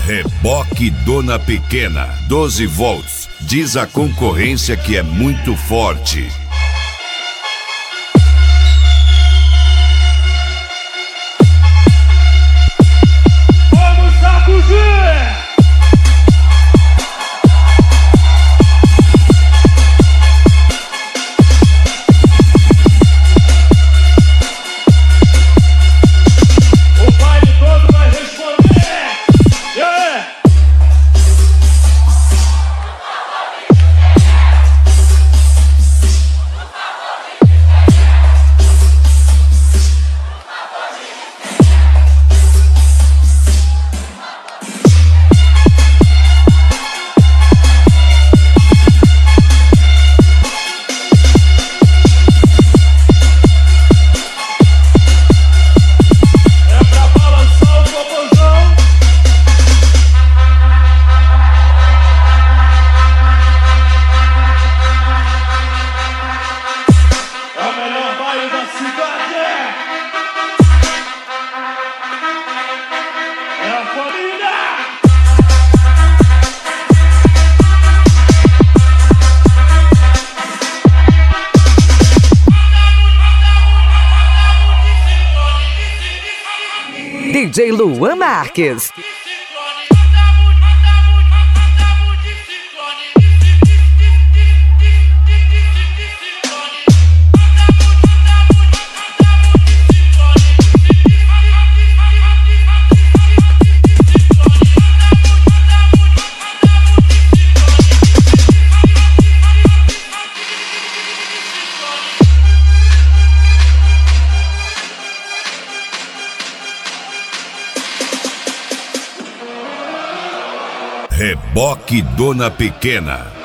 Reboque Dona Pequena, 12 volts. Diz a concorrência que é muito forte. Vamos sacudir! O baile todo vai responder! Yeah! É pra balançar o popozão. É o melhor baile da cidade. É a família. DJ Luan Marques. Reboque Dona Pequena.